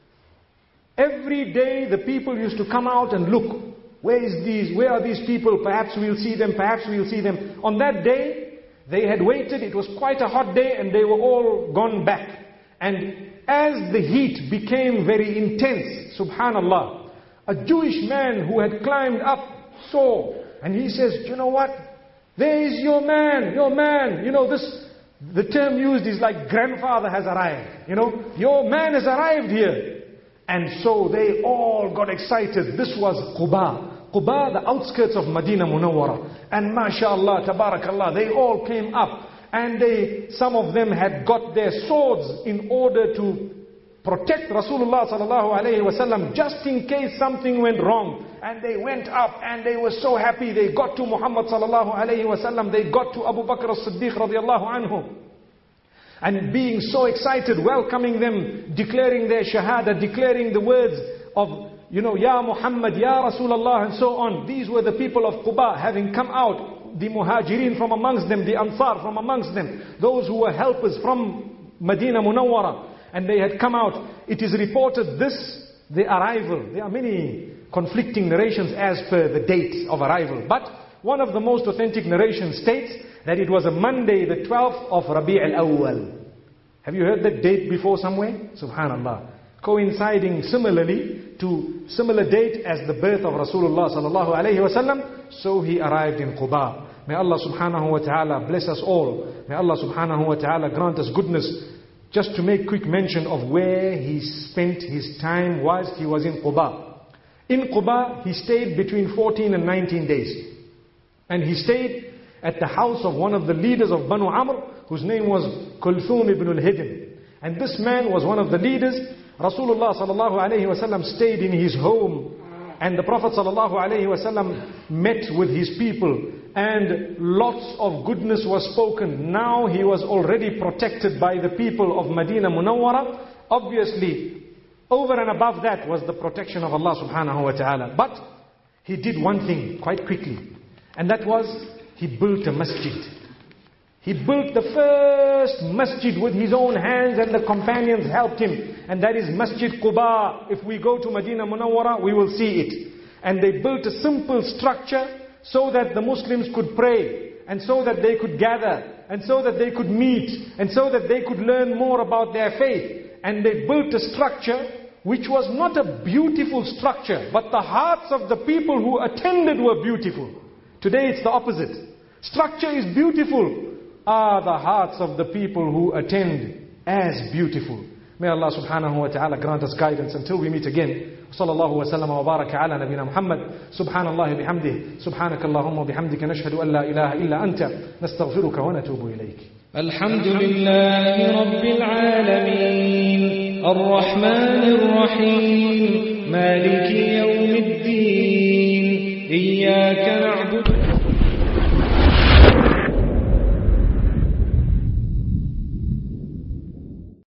S3: Every day the people used to come out and look. Where is these? Where are these people? Perhaps we'll see them, perhaps we'll see them. On that day, they had waited. It was quite a hot day and they were all gone back. And as the heat became very intense, subhanallah, a Jewish man who had climbed up saw, and he says, you know what? There is your man, your man. You know, this, the term used is like grandfather has arrived. You know, your man has arrived here. And so they all got excited. This was Quba. Quba, the outskirts of Medina Munawwara. And mashallah, tabarakallah, they all came up. And they, some of them had got their swords in order to protect Rasulullah sallallahu alayhi wa sallam, just in case something went wrong. And they went up and they were so happy. They got to Muhammad sallallahu alayhi wa sallam. They got to Abu Bakr as-Siddiq radiallahu anhu. And being so excited, welcoming them, declaring their shahada, declaring the words of, you know, Ya Muhammad, Ya Rasulullah, and so on. These were the people of Quba, having come out, the Muhajirin from amongst them, the Ansar from amongst them, those who were helpers from Medina Munawwara, and they had come out. It is reported this, the arrival, there are many conflicting narrations as per the date of arrival, but one of the most authentic narrations states that it was a Monday, the twelfth of Rabi' al-Awwal. Have you heard that date before somewhere? Subhanallah. Coinciding similarly to similar date as the birth of Rasulullah sallallahu alayhi wa sallam, so he arrived in Quba. May Allah subhanahu wa ta'ala bless us all. May Allah subhanahu wa ta'ala grant us goodness. Just to make quick mention of where he spent his time whilst he was in Quba. In Quba, he stayed between fourteen and nineteen days. And he stayed at the house of one of the leaders of Banu Amr, whose name was Kulthum ibn al-Hidn. And this man was one of the leaders. Rasulullah sallallahu alayhi wa sallam stayed in his home. And the Prophet sallallahu alayhi wa sallam met with his people. And lots of goodness was spoken. Now he was already protected by the people of Medina Munawwara. Obviously, over and above that was the protection of Allah subhanahu wa ta'ala. But he did one thing quite quickly. And that was, he built a masjid. He built the first masjid with his own hands, and the companions helped him. And that is Masjid Quba. If we go to Medina Munawwara, we will see it. And they built a simple structure so that the Muslims could pray, and so that they could gather, and so that they could meet, and so that they could learn more about their faith. And they built a structure which was not a beautiful structure, but the hearts of the people who attended were beautiful. Today it's the opposite. Structure is beautiful. Are the hearts of the people who attend as beautiful? May Allah subhanahu wa ta'ala grant us guidance until we meet again. Sallallahu wa sallam wa baraka ala nabina Muhammad. Subhanallah bihamdih. Subhanakallahumma bihamdika nashhadu an la ilaha illa anta. Nastaghfiruka wa natubu ilayk.
S2: Alhamdulillahi Rabbil Alameen. Ar-Rahman Ar-Rahim. Maliki Yawmiddin. Iyyaka na'budu